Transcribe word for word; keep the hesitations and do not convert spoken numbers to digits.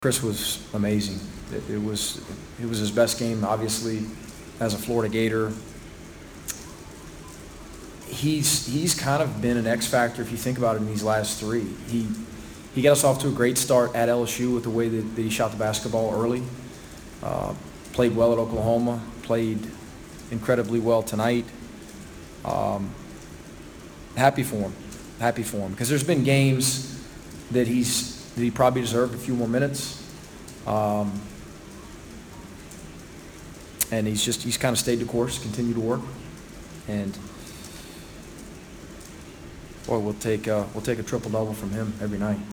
Chris was amazing. It, it was it was his best game, obviously, as a Florida Gator. He's he's kind of been an X factor if you think about it in these last three. He he got us off to a great start at L S U with the way that, that he shot the basketball early. Uh, played well at Oklahoma. Played incredibly well tonight. Um, happy for him. Happy for him because there's been games that he's that he probably deserved a few more minutes. Um, and he's just, he's kind of stayed the course, continued to work. And, boy, we'll take, uh, we'll take a triple-double from him every night.